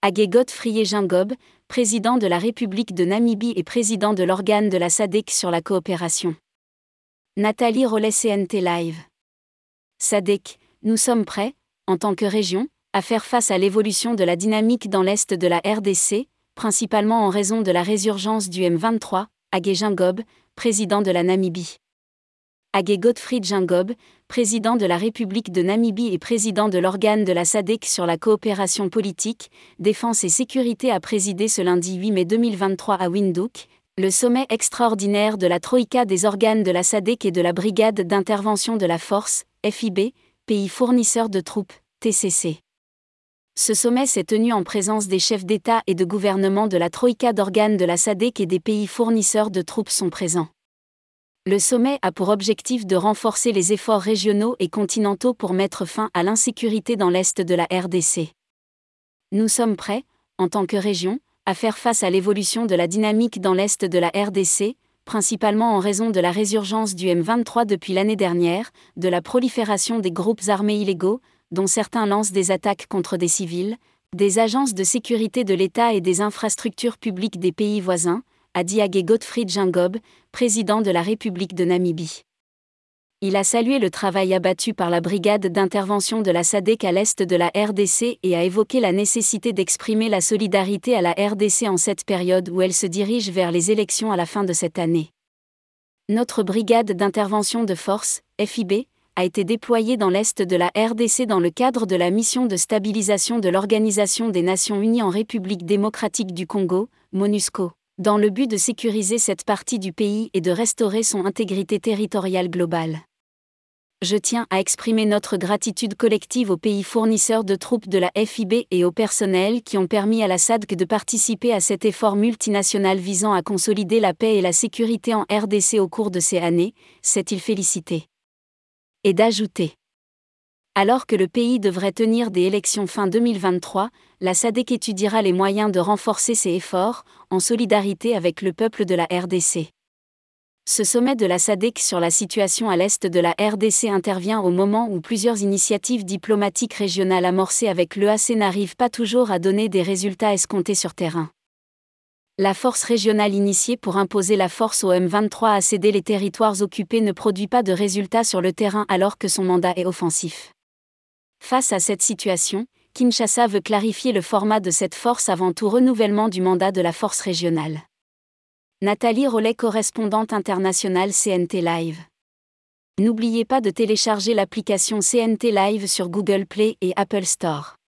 Hage Godfrey Geingob, président de la République de Namibie et président de l'organe de la SADC sur la coopération. Nathalie Rollet CNT Live. SADC, nous sommes prêts, en tant que région, à faire face à l'évolution de la dynamique dans l'est de la RDC, principalement en raison de la résurgence du M23, Hage Geingob, président de la Namibie. Hage Godfrey Geingob, président de la République de Namibie et président de l'organe de la SADC sur la coopération politique, défense et sécurité a présidé ce lundi 8 mai 2023 à Windhoek, le sommet extraordinaire de la Troïka des organes de la SADC et de la Brigade d'intervention de la Force, FIB, pays fournisseur de troupes, TCC. Ce sommet s'est tenu en présence des chefs d'État et de gouvernement de la Troïka d'organes de la SADC et des pays fournisseurs de troupes sont présents. Le sommet a pour objectif de renforcer les efforts régionaux et continentaux pour mettre fin à l'insécurité dans l'est de la RDC. Nous sommes prêts, en tant que région, à faire face à l'évolution de la dynamique dans l'est de la RDC, principalement en raison de la résurgence du M23 depuis l'année dernière, de la prolifération des groupes armés illégaux, dont certains lancent des attaques contre des civils, des agences de sécurité de l'État et des infrastructures publiques des pays voisins, a dit Hage Godfrey Geingob, président de la République de Namibie. Il a salué le travail abattu par la brigade d'intervention de la SADC à l'est de la RDC et a évoqué la nécessité d'exprimer la solidarité à la RDC en cette période où elle se dirige vers les élections à la fin de cette année. Notre brigade d'intervention de force, FIB, a été déployée dans l'est de la RDC dans le cadre de la mission de stabilisation de l'Organisation des Nations Unies en République démocratique du Congo, MONUSCO, dans le but de sécuriser cette partie du pays et de restaurer son intégrité territoriale globale. Je tiens à exprimer notre gratitude collective aux pays fournisseurs de troupes de la FIB et au personnel qui ont permis à la SADC de participer à cet effort multinational visant à consolider la paix et la sécurité en RDC au cours de ces années, s'est-il félicité. Et d'ajouter. Alors que le pays devrait tenir des élections fin 2023, la SADC étudiera les moyens de renforcer ses efforts, en solidarité avec le peuple de la RDC. Ce sommet de la SADC sur la situation à l'est de la RDC intervient au moment où plusieurs initiatives diplomatiques régionales amorcées avec l'EAC n'arrivent pas toujours à donner des résultats escomptés sur terrain. La force régionale initiée pour imposer la force au M23 à céder les territoires occupés ne produit pas de résultats sur le terrain alors que son mandat est offensif. Face à cette situation, Kinshasa veut clarifier le format de cette force avant tout renouvellement du mandat de la force régionale. Nathalie Rollet, correspondante internationale CNT Live. N'oubliez pas de télécharger l'application CNT Live sur Google Play et Apple Store.